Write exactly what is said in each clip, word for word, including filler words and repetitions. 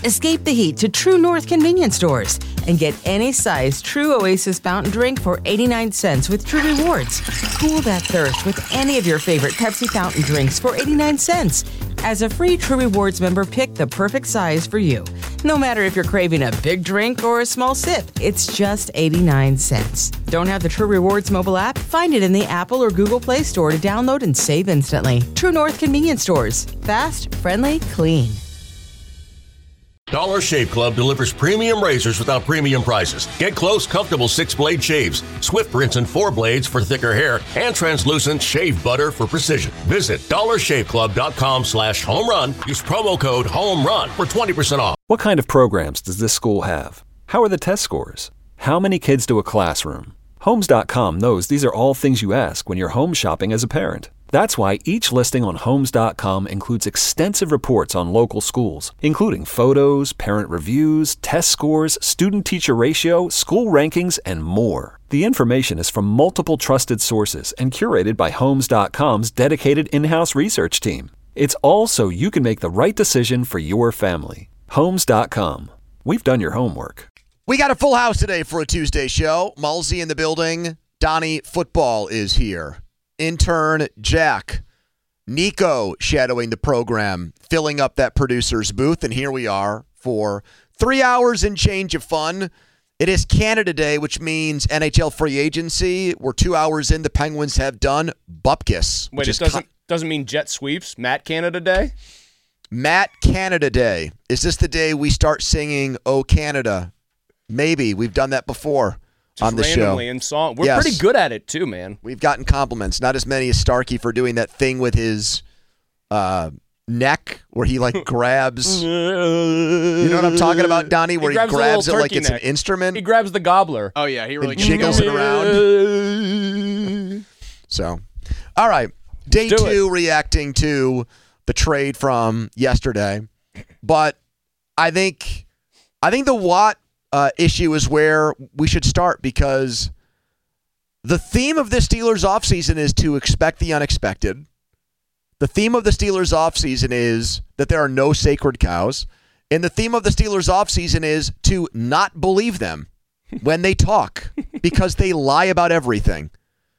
Escape the heat to True North convenience stores and get any size True Oasis fountain drink for eighty-nine cents with True Rewards. Cool that thirst with any of your favorite Pepsi fountain drinks for eighty-nine cents. As a free True Rewards member, pick the perfect size for you. No matter if you're craving a big drink or a small sip, it's just eighty-nine cents. Don't have the True Rewards mobile app? Find it in the Apple or Google Play Store to download and save instantly. True North convenience stores. Fast, friendly, clean. Dollar Shave Club delivers premium razors without premium prices. Get close, comfortable six-blade shaves, swift rinse and four blades for thicker hair, and translucent shave butter for precision. Visit dollarshaveclub.com slash home run. Use promo code HOMERUN for twenty percent off. What kind of programs does this school have? How are the test scores? How many kids do a classroom? Homes dot com knows these are all things you ask when you're home shopping as a parent. That's why each listing on Homes dot com includes extensive reports on local schools, including photos, parent reviews, test scores, student-teacher ratio, school rankings, and more. The information is from multiple trusted sources and curated by Homes dot com's dedicated in-house research team. It's all so you can make the right decision for your family. Homes dot com. We've done your homework. We got a full house today for a Tuesday show. Mulsey in the building. Donnie Football is here. Intern Jack, Nico shadowing the program, filling up that producer's booth, and here we are for three hours and change of fun. It is Canada Day, which means N H L free agency. We're two hours in. The Penguins have done Bupkis. Wait, it doesn't, con- doesn't mean jet sweeps? Matt Canada Day? Matt Canada Day. Is this the day we start singing "Oh Canada"? Maybe. We've done that before. Just on the randomly show. in song. We're yes. pretty good at it too, man. We've gotten compliments. Not as many as Starkey for doing that thing with his uh, neck where he like grabs. You know what I'm talking about, Donnie? Where he, he grabs, grabs it like neck. it's an instrument. He grabs the gobbler. Oh yeah, he really and jiggles it around. So, all right. Day two, it. reacting to the trade from yesterday, but I think, I think the Watt Uh, issue is where we should start, because the theme of the Steelers offseason is to expect the unexpected. The theme of the Steelers offseason is that there are no sacred cows. And the theme of the Steelers offseason is to not believe them when they talk, because they lie about everything.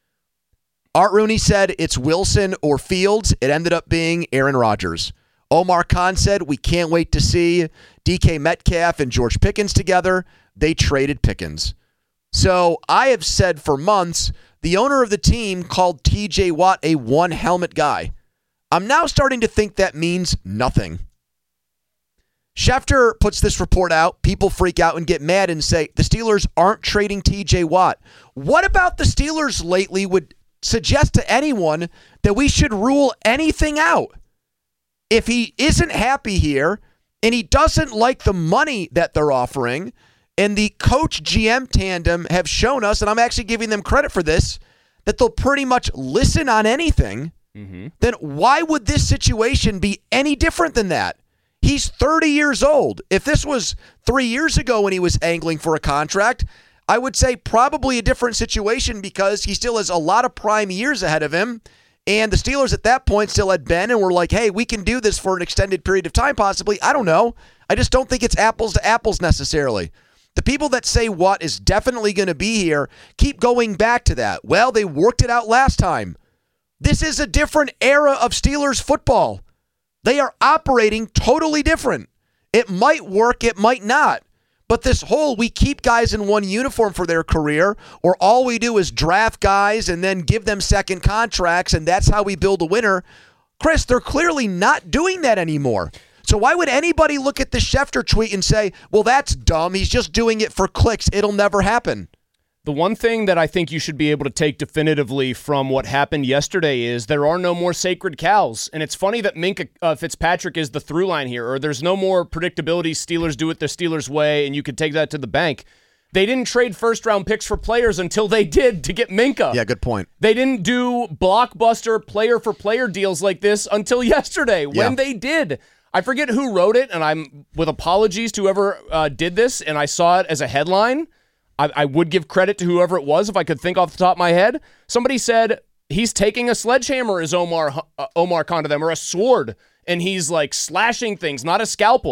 Art Rooney said it's Wilson or Fields. It ended up being Aaron Rodgers. Omar Khan said, we can't wait to see D K Metcalf and George Pickens together. They traded Pickens. So I have said for months, the owner of the team called T J Watt a one-helmet guy. I'm now starting to think that means nothing. Schefter puts this report out. People freak out and get mad and say, the Steelers aren't trading T J Watt. What about the Steelers lately would suggest to anyone that we should rule anything out? If he isn't happy here and he doesn't like the money that they're offering, and the coach-G M tandem have shown us, and I'm actually giving them credit for this, that they'll pretty much listen on anything, mm-hmm. then why would this situation be any different than that? He's thirty years old. If this was three years ago when he was angling for a contract, I would say probably a different situation, because he still has a lot of prime years ahead of him. And the Steelers at that point still had Ben and were like, hey, we can do this for an extended period of time possibly. I don't know. I just don't think it's apples to apples necessarily. The people that say Watt is definitely going to be here keep going back to that. Well, they worked it out last time. This is a different era of Steelers football. They are operating totally different. It might work, it might not. But this whole we keep guys in one uniform for their career, or all we do is draft guys and then give them second contracts, and that's how we build a winner. Chris, they're clearly not doing that anymore. So why would anybody look at the Schefter tweet and say, well, that's dumb. He's just doing it for clicks. It'll never happen. The one thing that I think you should be able to take definitively from what happened yesterday is there are no more sacred cows. And it's funny that Minkah uh, Fitzpatrick is the through line here, or there's no more predictability. Steelers do it the Steelers way, and you could take that to the bank. They didn't trade first-round picks for players until they did to get Minkah. Yeah, good point. They didn't do blockbuster player-for-player deals like this until yesterday, when yeah. they did. I forget who wrote it, and I'm with apologies to whoever uh, did this, and I saw it as a headline. I, I would give credit to whoever it was if I could think off the top of my head. Somebody said he's taking a sledgehammer as Omar uh, Omar Khan to them, or a sword, and he's like slashing things, not a scalpel.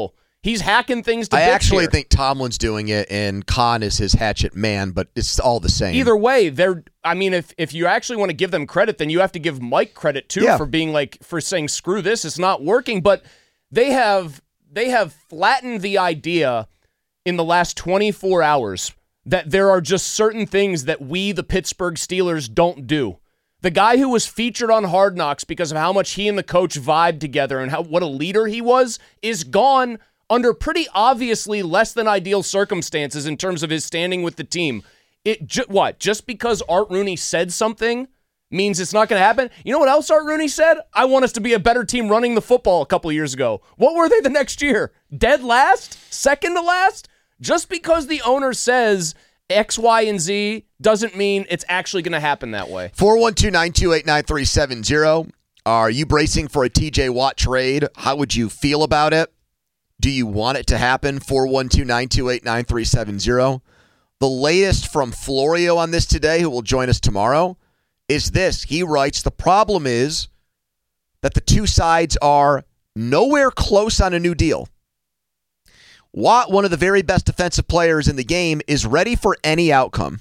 He's hacking things to I bits actually here. think Tomlin's doing it, and Khan is his hatchet man, but it's all the same. Either way, they're. I mean, if if you actually want to give them credit, then you have to give Mike credit too Yeah. for being like for saying screw this, it's not working. But they have they have flattened the idea in the last twenty-four hours that there are just certain things that we, the Pittsburgh Steelers, don't do. The guy who was featured on Hard Knocks because of how much he and the coach vibed together and how what a leader he was is gone under pretty obviously less than ideal circumstances in terms of his standing with the team. It ju- what? Just because Art Rooney said something means it's not going to happen? You know what else Art Rooney said? I want us to be a better team running the football a couple years ago. What were they the next year? Dead last? Second to last? Just because the owner says X, Y, and Z doesn't mean it's actually going to happen that way. four one two, nine two eight, nine three seven zero. Are you bracing for a T J Watt trade? How would you feel about it? Do you want it to happen? four one two, nine two eight, nine three seven zero. The latest from Florio on this today, who will join us tomorrow, is this. He writes, the problem is that the two sides are nowhere close on a new deal. Watt, one of the very best defensive players in the game, is ready for any outcome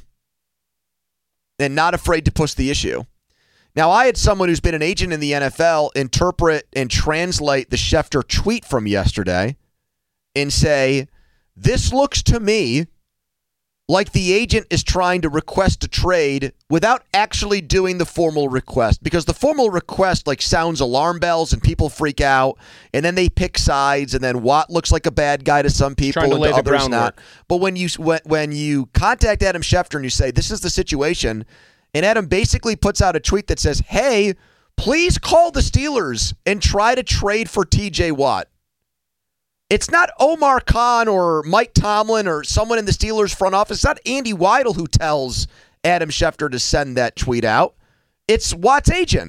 and not afraid to push the issue. Now, I had someone who's been an agent in the N F L interpret and translate the Schefter tweet from yesterday and say, this looks to me like the agent is trying to request a trade without actually doing the formal request, because the formal request like sounds alarm bells and people freak out, and then they pick sides, and then Watt looks like a bad guy to some people Trying to and lay to the others groundwork. not. But when you when, when you contact Adam Schefter and you say this is the situation, and Adam basically puts out a tweet that says, "Hey, please call the Steelers and try to trade for T J Watt." It's not Omar Khan or Mike Tomlin or someone in the Steelers front office. It's not Andy Weidel who tells Adam Schefter to send that tweet out. It's Watt's agent.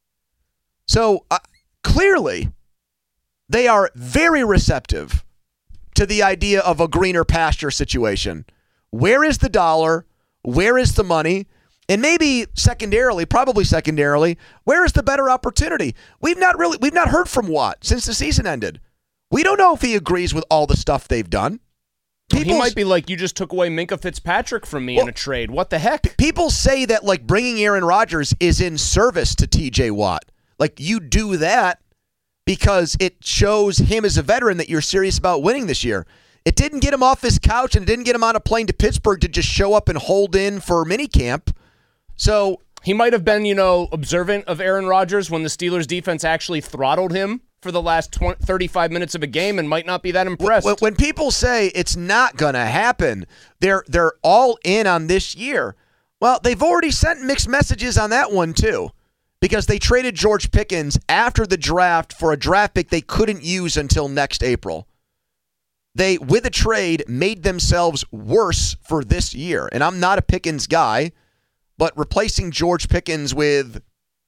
So uh, clearly, they are very receptive to the idea of a greener pasture situation. Where is the dollar? Where is the money? And maybe secondarily, probably secondarily, where is the better opportunity? We've not really, we've not heard from Watt since the season ended. We don't know if he agrees with all the stuff they've done. He might be like, you just took away Minkah Fitzpatrick from me Well, in a trade. What the heck? People say that like bringing Aaron Rodgers is in service to T J Watt. Like you do that because it shows him as a veteran that you're serious about winning this year. It didn't get him off his couch and it didn't get him on a plane to Pittsburgh to just show up and hold in for minicamp. So he might have been, you know, observant of Aaron Rodgers when the Steelers defense actually throttled him for the last twenty, thirty-five minutes of a game and might not be that impressed. When, when people say it's not going to happen, they're they're all in on this year. Well, they've already sent mixed messages on that one too, because they traded George Pickens after the draft for a draft pick they couldn't use until next April. They, with a trade, made themselves worse for this year. And I'm not a Pickens guy, but replacing George Pickens with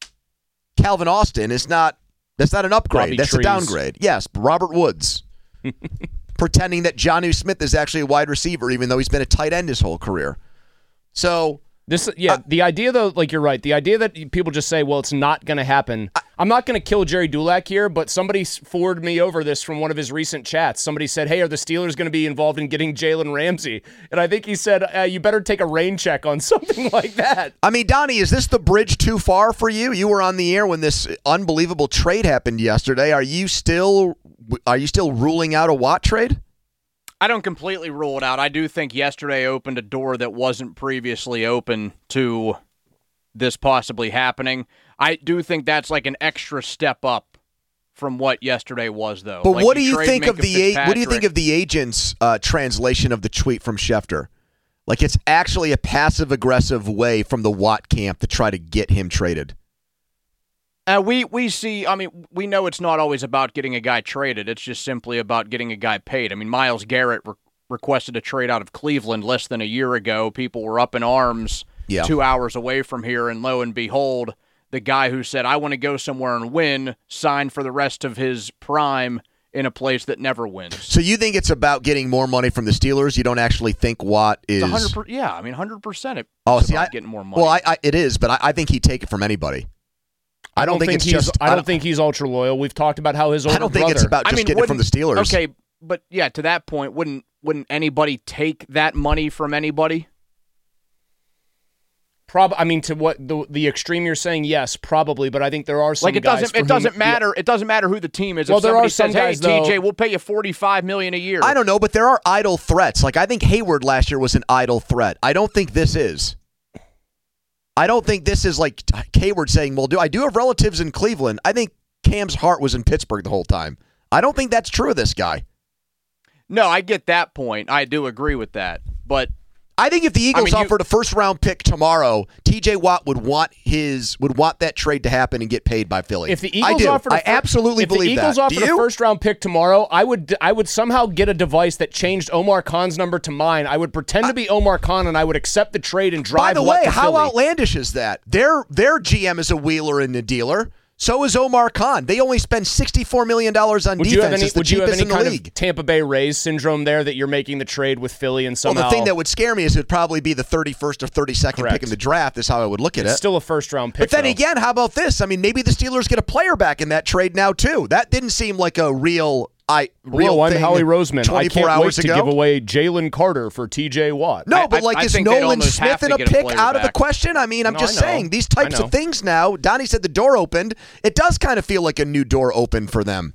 Calvin Austin is not That's not an upgrade. Robbie That's Trees. a downgrade. Yes, Robert Woods. Pretending that Jonnu Smith is actually a wide receiver, even though he's been a tight end his whole career. So, This, yeah, Uh, the idea, though, like you're right, the idea that people just say, well, it's not going to happen. I, I'm not going to kill Jerry Dulac here, but somebody forwarded me over this from one of his recent chats. Somebody said, hey, are the Steelers going to be involved in getting Jalen Ramsey? And I think he said, uh, you better take a rain check on something like that. I mean, Donnie, is this the bridge too far for you? You were on the air when this unbelievable trade happened yesterday. Are you still are you still ruling out a Watt trade? I don't completely rule it out. I do think yesterday opened a door that wasn't previously open to this possibly happening. I do think that's like an extra step up from what yesterday was, though. But like what do you trade think of Minkah the a- what do you think Fitzpatrick. of the agent's uh, translation of the tweet from Schefter? Like it's actually a passive aggressive way from the Watt camp to try to get him traded. Uh, we, we see, I mean, we know it's not always about getting a guy traded. It's just simply about getting a guy paid. I mean, Myles Garrett re- requested a trade out of Cleveland less than a year ago. People were up in arms Yeah. two hours away from here, and lo and behold, the guy who said, I want to go somewhere and win, signed for the rest of his prime in a place that never wins. So you think it's about getting more money from the Steelers? You don't actually think Watt is? It's one hundred percent, yeah, I mean, one hundred percent it, Oh, it's see, about I, getting more money. well, I, I, it is, but I, I think he'd take it from anybody. I don't, think, it's he's, just. I don't think he's ultra loyal. We've talked about how his older I don't think brother, it's about I just mean, getting it from the Steelers. Okay, but yeah, to that point, wouldn't wouldn't anybody take that money from anybody? Prob- I mean, to what the the extreme you're saying, yes, probably, but I think there are some like it guys doesn't for it doesn't whom, matter. Yeah. It doesn't matter who the team is. Well, if there somebody are some says, guys, "Hey, though- T J, we'll pay you forty-five million dollars a year." I don't know, but there are idle threats. Like, I think Hayward last year was an idle threat. I don't think this is. I don't think this is like Hayward saying, well, do I do have relatives in Cleveland? I think Cam's heart was in Pittsburgh the whole time. I don't think that's true of this guy. No, I get that point. I do agree with that. But I think if the Eagles I mean, you- offered a first round pick tomorrow, T J Watt would want his would want that trade to happen and get paid by Philly. If the Eagles I do. offered, a I fir- absolutely if believe the Eagles that. offered Do you? a first round pick tomorrow, I would I would somehow get a device that changed Omar Khan's number to mine. I would pretend to be Omar Khan and I would accept the trade and drive. By the Watt way, to how Philly. outlandish is that? Their their G M is a wheeler and a dealer. So is Omar Khan. They only spend sixty-four million dollars on Would defense. you have any, It's the would you have cheapest any in the kind league. of Tampa Bay Rays syndrome there that you're making the trade with Philly and Well, somehow the thing that would scare me is it would probably be the thirty-first or thirty-second Correct. pick in the draft is how I would look at it's it. still a first round pick. But then though. again, how about this? I mean, maybe the Steelers get a player back in that trade now, too. That didn't seem like a real I real Hello, I'm thing Howie Roseman. I twenty-four can't wait hours to ago. give away Jalen Carter for T J Watt. No, I- but I- like, I is think they'd Nolan almost have Smith to and a get a pick player out of the back. question? I mean, I'm No, just I know. saying, these I types know. of things now, Donnie said the door opened. It does kind of feel like a new door opened for them.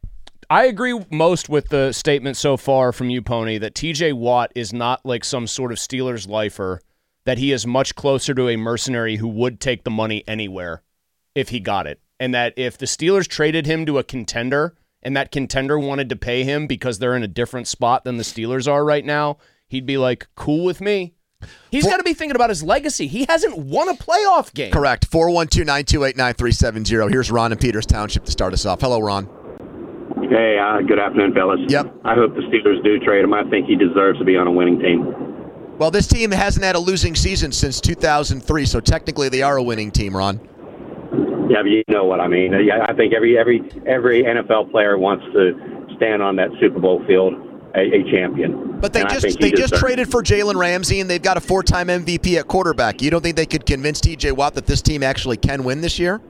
I agree most with the statement so far from you, Pony, that T J Watt is not like some sort of Steelers lifer, that he is much closer to a mercenary who would take the money anywhere if he got it. And that if the Steelers traded him to a contender and that contender wanted to pay him because they're in a different spot than the Steelers are right now, he'd be like, cool with me. He's got to be thinking about his legacy. He hasn't won a playoff game. Correct. four one two, nine two eight, nine three seven zero. Here's Ron in Peters Township to start us off. Hello, Ron. Hey, uh, good afternoon, fellas. Yep. I hope the Steelers do trade him. I think he deserves to be on a winning team. Well, this team hasn't had a losing season since two thousand three, so technically they are a winning team, Ron. Yeah, but you know what I mean. Yeah, I think every every every N F L player wants to stand on that Super Bowl field a, a champion. But they And I just think he they just deserves- traded for Jalen Ramsey, and they've got a four-time M V P at quarterback. You don't think they could convince T J Watt that this team actually can win this year?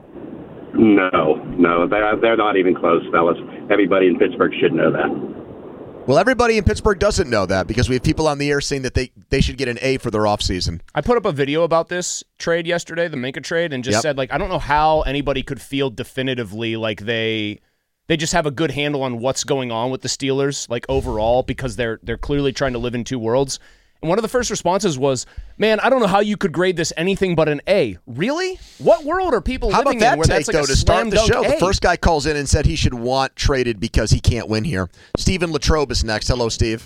No, no, they're, they're not even close, fellas. Everybody in Pittsburgh should know that. Well, everybody in Pittsburgh doesn't know that because we have people on the air saying that they, they should get an A for their offseason. I put up a video about this trade yesterday, the Minka trade, and just Yep. said, like, I don't know how anybody could feel definitively like they they just have a good handle on what's going on with the Steelers, like overall, because they're they're clearly trying to live in two worlds. And one of the first responses was, man, I don't know how you could grade this anything but an A. Really? What world are people How living about that in where take, that's like though, a to start slam the dunk show? A? The first guy calls in and said he should want traded because he can't win here. Stephen Latrobe is next. Hello, Steve.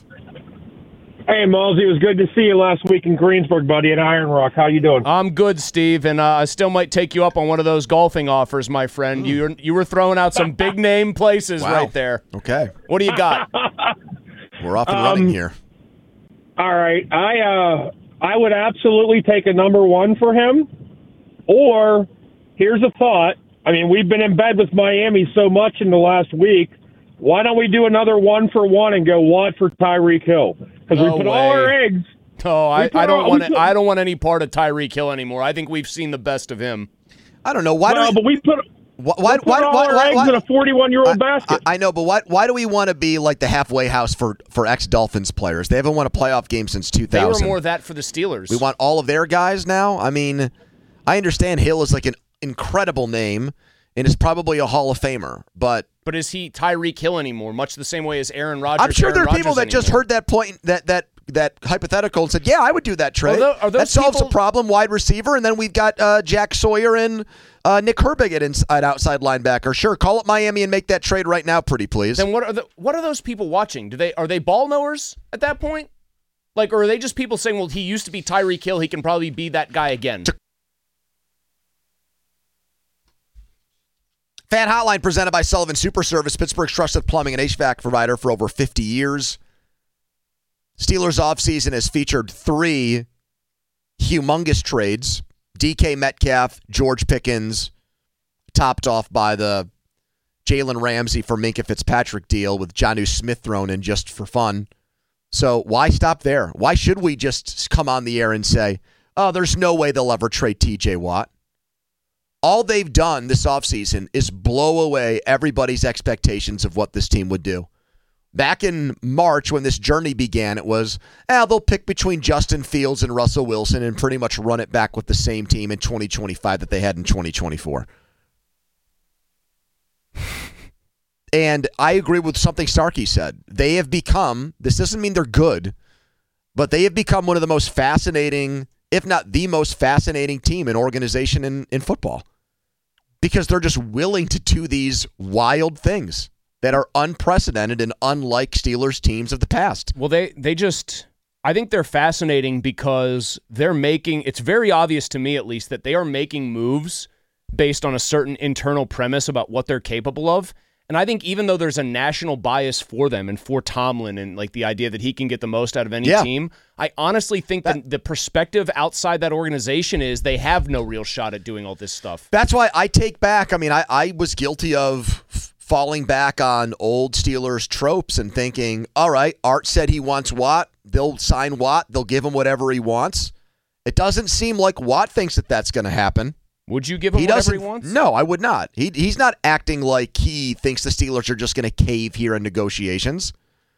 Hey, Malsey, it was good to see you last week in Greensburg, buddy, at Iron Rock. How you doing? I'm good, Steve, and uh, I still might take you up on one of those golfing offers, my friend. Mm. You were, you were throwing out some big name places Wow. right there. Okay. What do you got? We're off and Um, running here. All right, I uh, I would absolutely take a number one for him. Or here's a thought. I mean, we've been in bed with Miami so much in the last week. Why don't we do another one for one and go Watt for Tyreek Hill? Because No we put all way. our eggs. Oh, I, We put I don't all- want we it, put- I don't want any part of Tyreek Hill anymore. I think we've seen the best of him. I don't know. Why well, do but we put, why, why, we put why, all why, our why, eggs why- in a forty-one-year-old I, basket. I, I know, but why, why do we want to be like the halfway house for, for ex-Dolphins players? They haven't won a playoff game since two They were thousand. more that for the Steelers. We want all of their guys now? I mean, I understand Hill is like an incredible name and is probably a Hall of Famer, but But is he Tyreek Hill anymore? Much the same way as Aaron Rodgers. I'm sure Aaron there are Rodgers people that just anymore. heard that point, that that that hypothetical, and said, "Yeah, I would do that trade." Are tho- are those that solves people- a problem. Wide receiver, and then we've got uh, Jack Sawyer and uh, Nick Herbig at inside outside linebacker. Sure, call up Miami and make that trade right now, pretty please. Then what are the what are those people watching? Do they are they ball knowers at that point? Like, or are they just people saying, "Well, he used to be Tyreek Hill. He can probably be that guy again." Fan Hotline presented by Sullivan Super Service, Pittsburgh's trusted plumbing and H V A C provider for over fifty years. Steelers offseason has featured three humongous trades. D K Metcalf, George Pickens, topped off by the Jalen Ramsey for Minkah Fitzpatrick deal with Jonnu Smith thrown in just for fun. So why stop there? Why should we just come on the air and say, oh, there's no way they'll ever trade T J Watt? All they've done this offseason is blow away everybody's expectations of what this team would do. Back in March when this journey began, it was, eh, they'll pick between Justin Fields and Russell Wilson and pretty much run it back with the same team in twenty twenty-five that they had in twenty twenty-four. And I agree with something Starkey said. They have become, this doesn't mean they're good, but they have become one of the most fascinating, if not the most fascinating team and organization in, in football. Because they're just willing to do these wild things that are unprecedented and unlike Steelers teams of the past. Well, they, they just, I think they're fascinating because they're making, it's very obvious to me at least, that they are making moves based on a certain internal premise about what they're capable of. And I think even though there's a national bias for them and for Tomlin and like the idea that he can get the most out of any yeah. team, I honestly think that, that the perspective outside that organization is they have no real shot at doing all this stuff. That's why I take back, I mean, I, I was guilty of f- falling back on old Steelers tropes and thinking, all right, Art said he wants Watt. They'll sign Watt. They'll give him whatever he wants. It doesn't seem like Watt thinks that that's going to happen. Would you give him he whatever he wants? No, I would not. He He's not acting like he thinks the Steelers are just going to cave here in negotiations.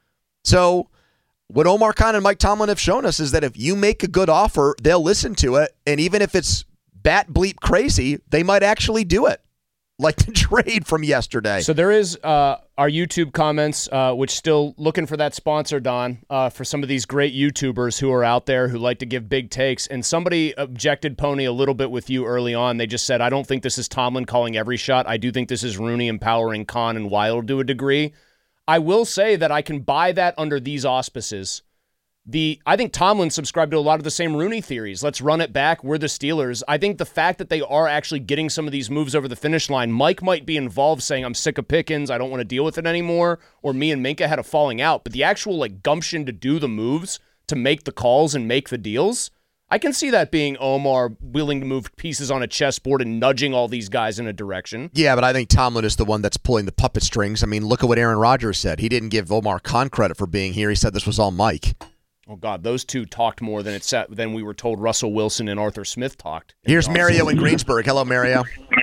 So what Omar Khan and Mike Tomlin have shown us is that if you make a good offer, they'll listen to it. And even if it's bat bleep crazy, they might actually do it. Like the trade from yesterday. So there is uh, our YouTube comments, uh, which still looking for that sponsor, Don, uh, for some of these great YouTubers who are out there who like to give big takes. And somebody objected, Pony, a little bit with you early on. They just said, I don't think this is Tomlin calling every shot. I do think this is Rooney empowering Khan and Wild to a degree. I will say that I can buy that under these auspices. The I think Tomlin subscribed to a lot of the same Rooney theories. Let's run it back. We're the Steelers. I think the fact that they are actually getting some of these moves over the finish line, Mike might be involved saying, I'm sick of Pickens. I don't want to deal with it anymore. Or me and Minka had a falling out. But the actual like gumption to do the moves, to make the calls and make the deals, I can see that being Omar willing to move pieces on a chessboard and nudging all these guys in a direction. Yeah, but I think Tomlin is the one that's pulling the puppet strings. I mean, look at what Aaron Rodgers said. He didn't give Omar Khan credit for being here. He said this was all Mike. Oh, God, those two talked more than it said, than we were told Russell Wilson and Arthur Smith talked. Here's Mario in Greensburg. Hello, Mario.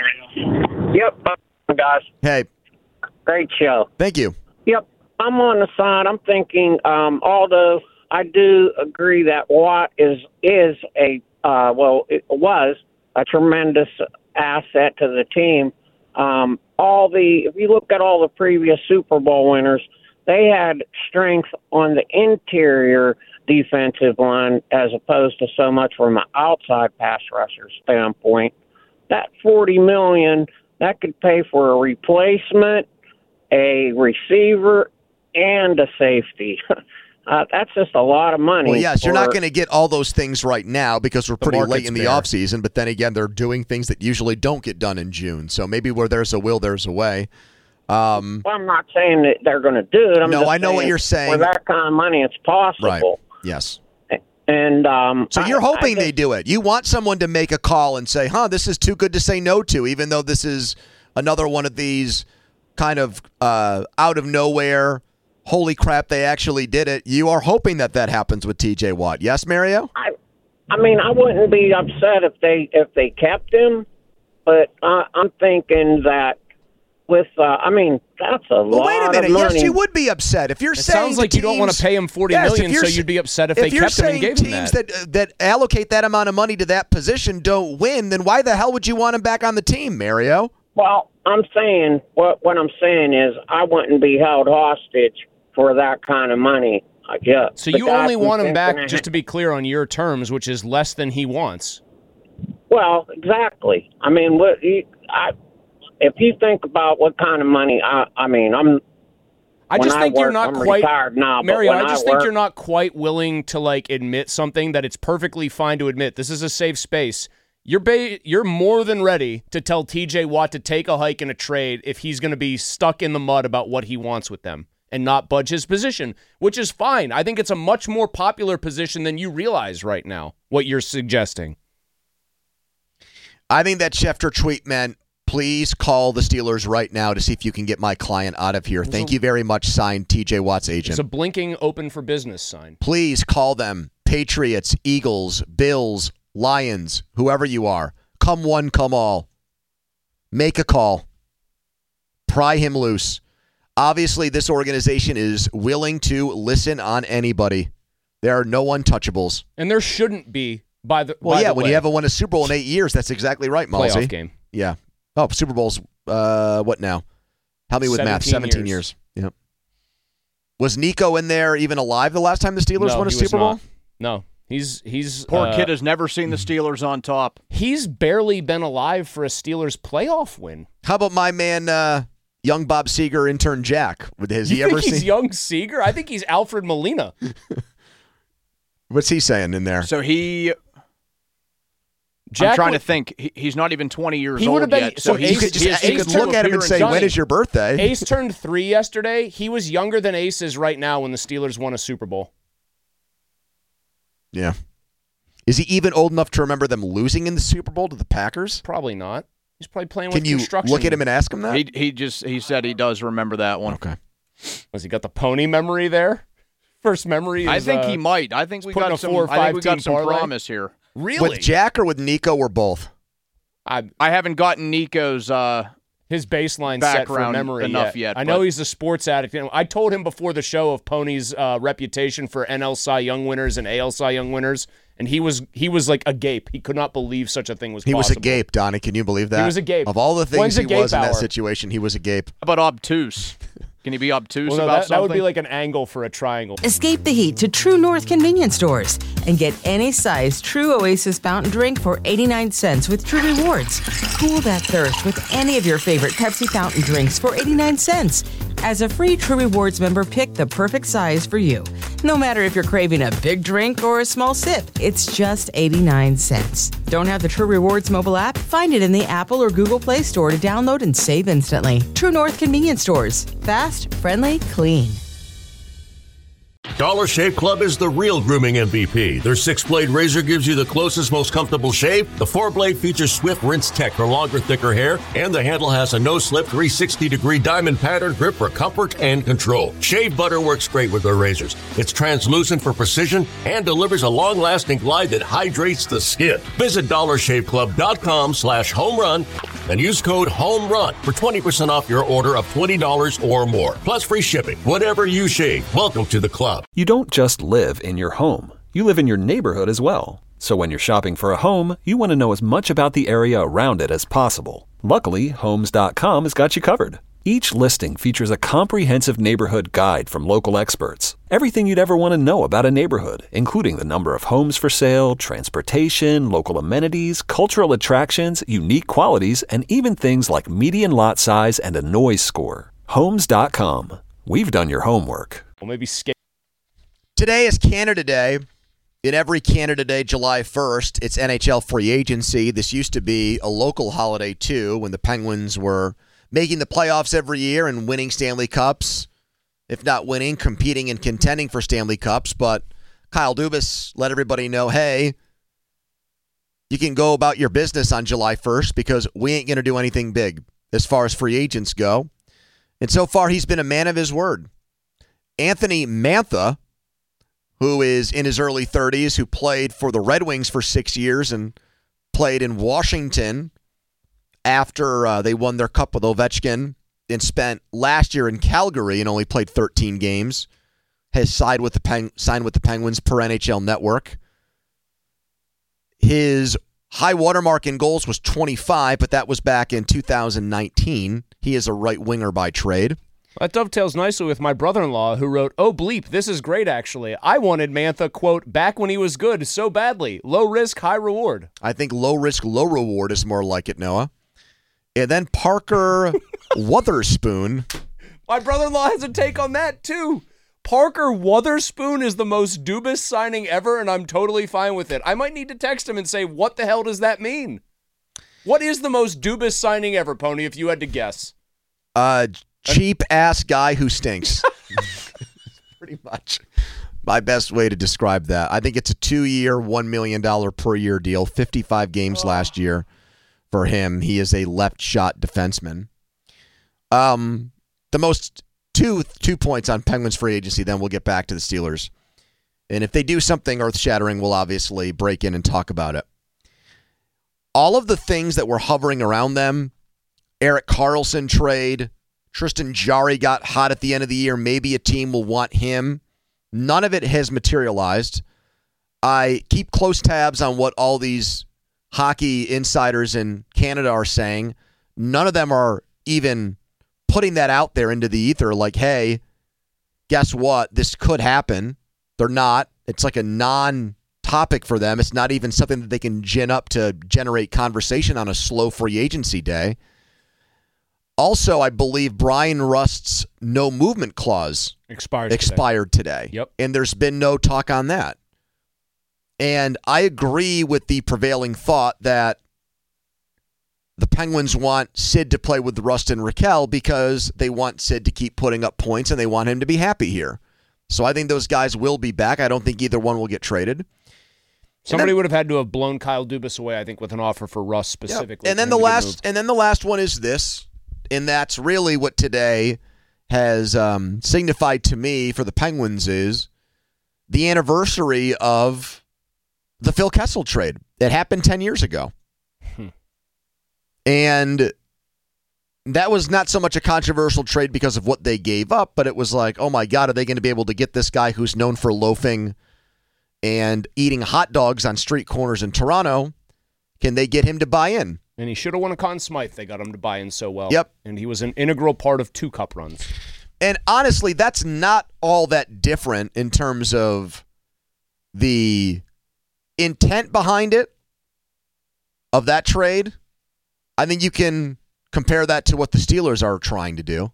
Yep, guys. Hey. Great show. Thank you. Yep, I'm on the side. I'm thinking, um, although I do agree that Watt is is a, uh, well, it was a tremendous asset to the team. Um, all the, if you look at all the previous Super Bowl winners, they had strength on the interior defensive line as opposed to so much from an outside pass rusher standpoint. That forty million dollars, that could pay for a replacement, a receiver, and a safety. uh, that's just a lot of money. Well, yes, for, you're not going to get all those things right now because we're pretty late in the bare. offseason, but then again, they're doing things that usually don't get done in June. So maybe where there's a will, there's a way. Um, well, I'm not saying that they're going to do it. I'm no, just I know what saying you're saying. For that kind of money, it's possible. Right. Yes. And um, so you're I, hoping I they do it. You want someone to make a call and say, huh, this is too good to say no to, even though this is another one of these kind of uh, out of nowhere, holy crap, they actually did it. You are hoping that that happens with T J Watt. Yes, Mario? I, I mean, I wouldn't be upset if they if they kept him, but uh, I'm thinking that with, uh, I mean, that's a well, lot wait a minute. of money. Yes, you would be upset if you're it saying sounds like teams, you don't want to pay him forty yes, million dollars, so you'd be upset if, if they you're kept him and saying gave him teams that. that that allocate that amount of money to that position don't win, then why the hell would you want him back on the team, Mario? Well, I'm saying, what what I'm saying is I wouldn't be held hostage for that kind of money. I guess. So The you guy only from want him back, Cincinnati- just to be clear, on your terms, which is less than he wants. Well, exactly. I mean, what you, I, if you think about what kind of money, I, I mean, I'm. I just when think I you're work, not I'm quite, retired now, but Mario. when I just I think work, you're not quite willing to like admit something that it's perfectly fine to admit. This is a safe space. You're ba- you're more than ready to tell T J Watt to take a hike in a trade if he's going to be stuck in the mud about what he wants with them and not budge his position, which is fine. I think it's a much more popular position than you realize right now. What you're suggesting. I think that Schefter tweet meant, please call the Steelers right now to see if you can get my client out of here. Thank you very much, signed T J Watt's agent. It's a blinking open for business sign. Please call them. Patriots, Eagles, Bills, Lions, whoever you are. Come one, come all. Make a call. Pry him loose. Obviously, this organization is willing to listen on anybody. There are no untouchables. And there shouldn't be, by the Well, by yeah, the when way. you haven't won a Super Bowl in eight years, that's exactly right, Malsey. Playoff game. Yeah. Oh, Super Bowl's, uh, what now? Help me with math. seventeen years. years. Yep. Was Nico in there even alive the last time the Steelers No, won a he was Super Bowl? not. No. He's he's Poor uh, kid has never seen the Steelers on top. He's barely been alive for a Steelers playoff win. How about my man, uh, young Bob Seger intern Jack? Has You he think ever he's seen? young Seeger? I think he's Alfred Molina. What's he saying in there? So he. Jack I'm trying would- to think. He, he's not even twenty years He old would've been- yet. so So he Ace- could, Just, he has you two could look at him and say, appearances. when is your birthday? Ace turned three yesterday. He was younger than Ace is right now when the Steelers won a Super Bowl. Yeah. Is he even old enough to remember them losing in the Super Bowl to the Packers? Probably not. He's probably playing Can with you construction. look at him and ask him that? He he just he said he does remember that one. Okay. Has he got the pony memory there? First memory is, I think uh, he might. I think we putting a got some. four or I think we five got team some parlay. promise here. Really? With Jack or with Nico or both? I, I haven't gotten Nico's. Uh, his baseline set for background memory enough yet. yet, I know but- he's a sports addict. You know, I told him before the show of Pony's uh, reputation for N L Cy Young winners and A L Cy Young winners, and he was he was like agape. He could not believe such a thing was He was possible. agape, Donnie. Can you believe that? He was agape. Of all the things When's he agape was in that hour? situation, he was agape. how about obtuse? Can he be obtuse Well, no, about that, something? that would be like an angle for a triangle. Escape the heat to True North convenience stores and get any size True Oasis fountain drink for eighty-nine cents with True Rewards. Cool that thirst with any of your favorite Pepsi fountain drinks for eighty-nine cents. As a free True Rewards member, pick the perfect size for you. No matter if you're craving a big drink or a small sip, it's just eighty-nine cents. Don't have the True Rewards mobile app? Find it in the Apple or Google Play Store to download and save instantly. True North convenience stores. Fast, friendly, clean. Dollar Shave Club is the real grooming M V P. Their six-blade razor gives you the closest, most comfortable shave. The four-blade features Swift Rinse Tech for longer, thicker hair. And the handle has a no-slip three hundred sixty degree diamond pattern grip for comfort and control. Shave butter works great with their razors. It's translucent for precision and delivers a long-lasting glide that hydrates the skin. Visit dollar shave club dot com slash home run and use code HOMERUN for twenty percent off your order of twenty dollars or more. Plus free shipping. Whatever you shave, welcome to the club. You don't just live in your home. You live in your neighborhood as well. So when you're shopping for a home, you want to know as much about the area around it as possible. Luckily, Homes dot com has got you covered. Each listing features a comprehensive neighborhood guide from local experts. Everything you'd ever want to know about a neighborhood, including the number of homes for sale, transportation, local amenities, cultural attractions, unique qualities, and even things like median lot size and a noise score. Homes dot com. We've done your homework. Well, maybe skate. Today is Canada Day. In every Canada Day, July first, it's N H L free agency. This used to be a local holiday, too, when the Penguins were making the playoffs every year and winning Stanley Cups. If not winning, competing and contending for Stanley Cups. But Kyle Dubas let everybody know, hey, you can go about your business on July first because we ain't going to do anything big as far as free agents go. And so far, he's been a man of his word. Anthony Mantha, who is in his early thirties, who played for the Red Wings for six years and played in Washington after uh, they won their cup with Ovechkin and spent last year in Calgary and only played thirteen games, has signed with the Peng- signed with the Penguins per N H L Network. His high watermark in goals was twenty-five, but that was back in two thousand nineteen. He is a right winger by trade. That dovetails nicely with my brother-in-law who wrote, "Oh, bleep, this is great, actually. I wanted Mantha, quote, back when he was good so badly. Low risk, high reward." I think low risk, low reward is more like it, Noah. And then Parker Wotherspoon. My brother-in-law has a take on that, too. Parker Wotherspoon is the most Dubas signing ever, and I'm totally fine with it. I might need to text him and say, what the hell does that mean? What is the most Dubas signing ever, Pony, if you had to guess? Uh, cheap ass guy who stinks. Pretty much my best way to describe that. I think it's a two-year, one million dollars per year deal, fifty-five games oh. last year for him. He is a left shot defenseman. Um, the most two two points on Penguins free agency, then we'll get back to the Steelers. And if they do something earth-shattering, we'll obviously break in and talk about it. All of the things that were hovering around them, Erik Karlsson trade, Tristan Jarry got hot at the end of the year. Maybe a team will want him. None of it has materialized. I keep close tabs on what all these hockey insiders in Canada are saying. None of them are even putting that out there into the ether like, hey, guess what? This could happen. They're not. It's like a non-topic for them. It's not even something that they can gin up to generate conversation on a slow free agency day. Also, I believe Brian Rust's no movement clause expired expired today. today. Yep. And there's been no talk on that. And I agree with the prevailing thought that the Penguins want Sid to play with Rust and Raquel because they want Sid to keep putting up points and they want him to be happy here. So I think those guys will be back. I don't think either one will get traded. Somebody then, would have had to have blown Kyle Dubas away, I think, with an offer for Rust specifically. Yep. And then the last and then the last one is this, and that's really what today has um, signified to me for the Penguins is the anniversary of the Phil Kessel trade. It happened ten years ago. Hmm. And that was not so much a controversial trade because of what they gave up, but it was like, oh my God, are they going to be able to get this guy who's known for loafing and eating hot dogs on street corners in Toronto? Can they get him to buy in? And he should have won a Conn Smythe. They got him to buy in so well. Yep. And he was an integral part of two cup runs. And honestly, that's not all that different in terms of the intent behind it, of that trade. I think you can compare that to what the Steelers are trying to do.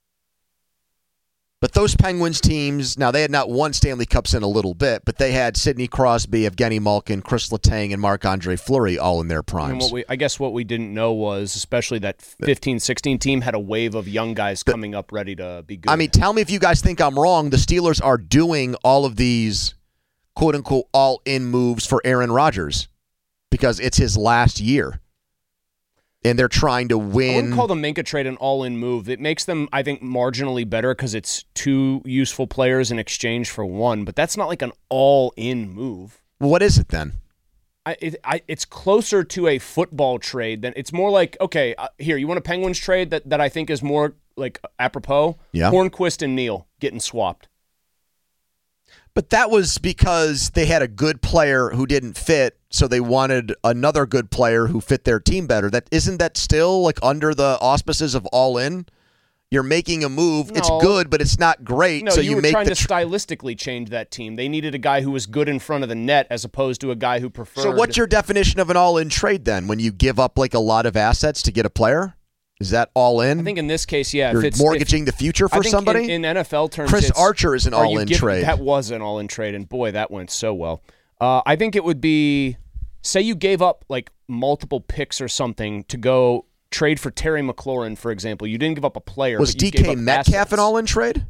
But those Penguins teams, now they had not won Stanley Cups in a little bit, but they had Sidney Crosby, Evgeny Malkin, Chris Letang, and Marc-Andre Fleury all in their primes. And what we, I guess what we didn't know was, especially that fifteen sixteen team had a wave of young guys the, coming up ready to be good. I mean, tell me if you guys think I'm wrong. The Steelers are doing all of these quote-unquote all-in moves for Aaron Rodgers because it's his last year. And they're trying to win. I wouldn't call the Minka trade an all-in move. It makes them, I think, marginally better because it's two useful players in exchange for one. But that's not like an all-in move. Well, what is it then? I, it, I, it's closer to a football trade than it's more like, okay, uh, here, you want a Penguins trade that, that I think is more like apropos? Yeah. Hornquist and Neal getting swapped. But that was because they had a good player who didn't fit, so they wanted another good player who fit their team better. That isn't that still like under the auspices of all in? You're making a move. No. It's good, but it's not great. No, so you, you were make trying the to tr- stylistically change that team. They needed a guy who was good in front of the net as opposed to a guy who preferred. So what's your definition of an all-in trade then? When you give up like a lot of assets to get a player? Is that all in? I think in this case, yeah. You're if it's, mortging if, the future for I think somebody? In, in N F L terms, Chris it's, Archer is an all-in give, trade. That was an all-in trade, and boy, that went so well. Uh, I think it would be, say you gave up like multiple picks or something to go trade for Terry McLaurin, for example. You didn't give up a player. Was but you D K gave up Metcalf assets. an all-in trade?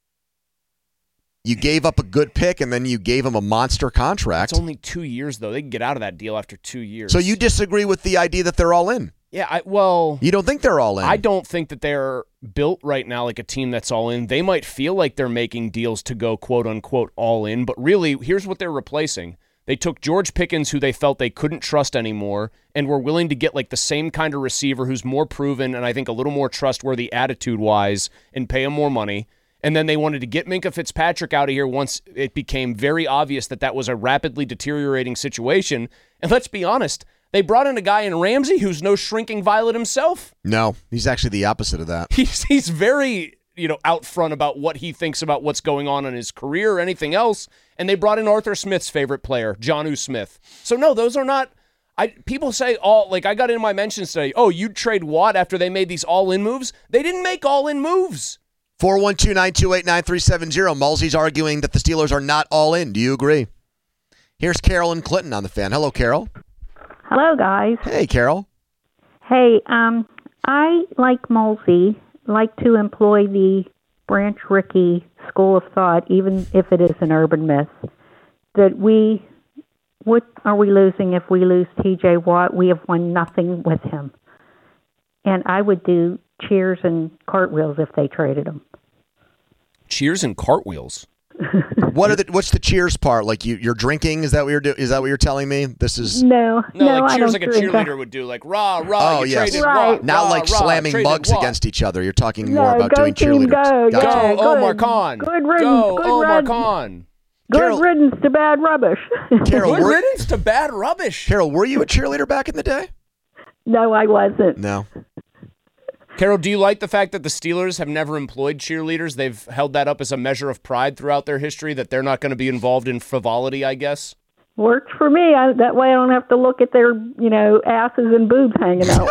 You gave up a good pick, and then you gave him a monster contract. It's only two years, though. They can get out of that deal after two years. So you disagree with the idea that they're all in? Yeah, I, well... You don't think they're all in? I don't think that they're built right now like a team that's all in. They might feel like they're making deals to go quote-unquote all in, but really, here's what they're replacing. They took George Pickens, who they felt they couldn't trust anymore, and were willing to get like the same kind of receiver who's more proven and I think a little more trustworthy attitude-wise and pay him more money. And then they wanted to get Minka Fitzpatrick out of here once it became very obvious that that was a rapidly deteriorating situation. And let's be honest, they brought in a guy in Ramsey who's no shrinking violet himself. No, he's actually the opposite of that. He's he's very, you know, out front about what he thinks about what's going on in his career or anything else. And they brought in Arthur Smith's favorite player, Jonnu Smith. So no, those are not. I people say all like I got in my mentions today. Oh, you'd trade Watt after they made these all-in moves. They didn't make all-in moves. four one two, nine two eight, nine three seven zero. Mulsey's arguing that the Steelers are not all in. Do you agree? Here's Carol and Clinton on the fan. Hello, Carol. Hello, guys. Hey, Carol. Hey, um, I, like Mulsey, like to employ the Branch Rickey school of thought, even if it is an urban myth, that we, what are we losing if we lose T J Watt? We have won nothing with him. And I would do cheers and cartwheels if they traded him. Cheers and cartwheels? What are the? What's the cheers part? Like you, you're drinking? Is that what you're do? Is that what you're telling me? This is No, No, no, like I cheers don't like a drink. cheerleader would do, like rah, rah, Oh, you yes. traded Right. what? not Rah, like rah, slamming traded mugs what? against each other. You're talking No, more about go doing team, cheerleaders. go, Gotcha. yeah. Go, Omar good. Khan. Good riddance. Go, good Omar riddance. Khan. Good Carol- riddance to bad rubbish. Carol, Good were, riddance to bad rubbish. Carol, were you a cheerleader back in the day? No, I wasn't. No. Carol, do you like the fact that the Steelers have never employed cheerleaders? They've held that up as a measure of pride throughout their history, that they're not going to be involved in frivolity, I guess? Works for me. I, that way I don't have to look at their, you know, asses and boobs hanging out.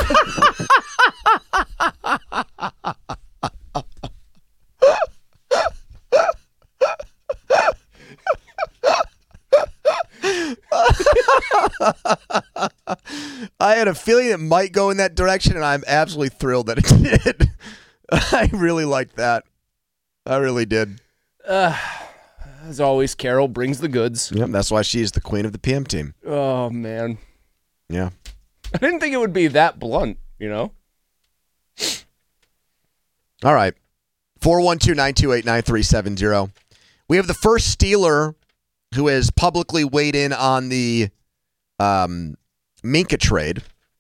I had a feeling it might go in that direction, and I'm absolutely thrilled that it did. I really liked that. I really did. Uh, as always, Carol brings the goods. Yep, that's why she's the queen of the P M team. Oh, man. Yeah. I didn't think it would be that blunt, you know? All right. four one two, nine two eight, nine three seven zero. We have the first Steeler who has publicly weighed in on the um, Minkah trade.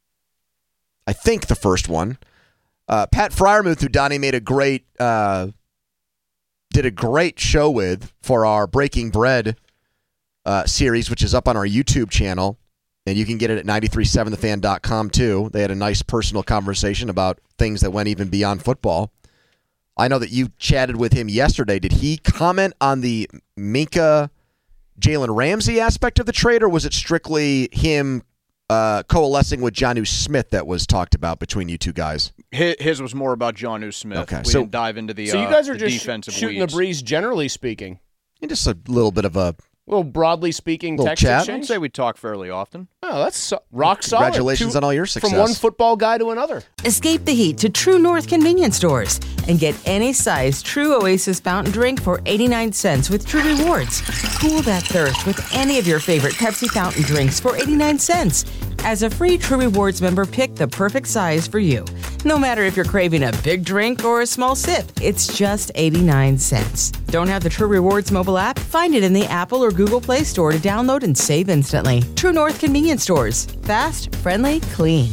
I think the first one. Uh, Pat Freiermuth, who Donnie made a great, uh, did a great show with for our Breaking Bread uh, series, which is up on our YouTube channel. And you can get it at nine three seven the fan dot com too. They had a nice personal conversation about things that went even beyond football. I know that you chatted with him yesterday. Did he comment on the Minkah Jalen Ramsey aspect of the trade, or was it strictly him uh, coalescing with Jonnu Smith that was talked about between you two guys? His, his was more about Jonnu Smith. Okay, we so- didn't dive into the So you uh, guys are the just sh- defensive shooting weeds. the breeze, generally speaking. And just a little bit of a A little broadly speaking Little text chat. I'd exchange. say we talk fairly often. Oh, that's so- rock solid. congratulations Two- on all your success. From one football guy to another. Escape the heat to True North convenience stores and get any size True Oasis fountain drink for eighty-nine cents with True Rewards. Cool that thirst with any of your favorite Pepsi fountain drinks for eighty-nine cents. As a free True Rewards member, pick the perfect size for you. No matter if you're craving a big drink or a small sip, it's just eighty-nine cents. Don't have the True Rewards mobile app? Find it in the Apple or Google Play Store to download and save instantly. True North convenience stores. Fast, friendly, clean.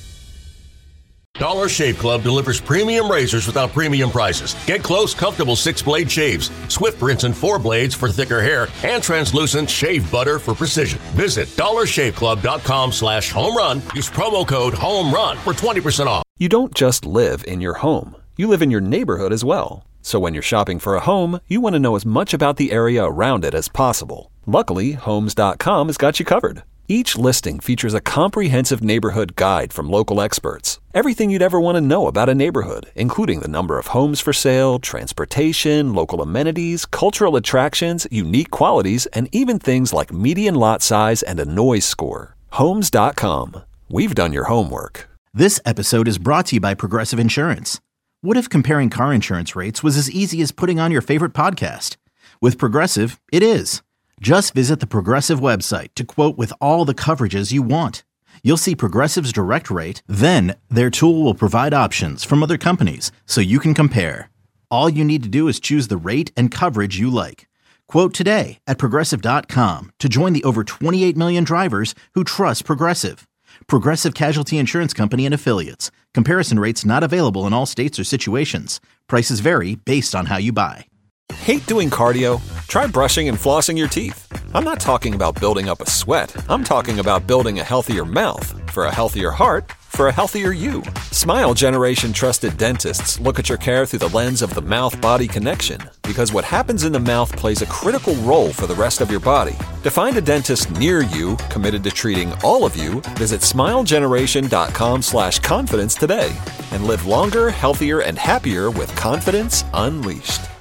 Dollar Shave Club delivers premium razors without premium prices. Get close, comfortable six-blade shaves, Swift rinse and four blades for thicker hair, and translucent shave butter for precision. Visit dollar shave club dot com slash home run. Use promo code HOMERUN for twenty percent off. You don't just live in your home. You live in your neighborhood as well. So when you're shopping for a home, you want to know as much about the area around it as possible. Luckily, Homes dot com has got you covered. Each listing features a comprehensive neighborhood guide from local experts. Everything you'd ever want to know about a neighborhood, including the number of homes for sale, transportation, local amenities, cultural attractions, unique qualities, and even things like median lot size and a noise score. Homes dot com. We've done your homework. This episode is brought to you by Progressive Insurance. What if comparing car insurance rates was as easy as putting on your favorite podcast? With Progressive, it is. Just visit the Progressive website to quote with all the coverages you want. You'll see Progressive's direct rate, then their tool will provide options from other companies so you can compare. All you need to do is choose the rate and coverage you like. Quote today at Progressive dot com to join the over twenty-eight million drivers who trust Progressive. Progressive Casualty Insurance Company and Affiliates. Comparison rates not available in all states or situations. Prices vary based on how you buy. Hate doing cardio? Try brushing and flossing your teeth. I'm not talking about building up a sweat. I'm talking about building a healthier mouth. For a healthier heart, for a healthier you. Smile Generation trusted dentists look at your care through the lens of the mouth-body connection, because what happens in the mouth plays a critical role for the rest of your body. To find a dentist near you committed to treating all of you, visit smile generation dot com slash confidence today and live longer, healthier, and happier with confidence unleashed.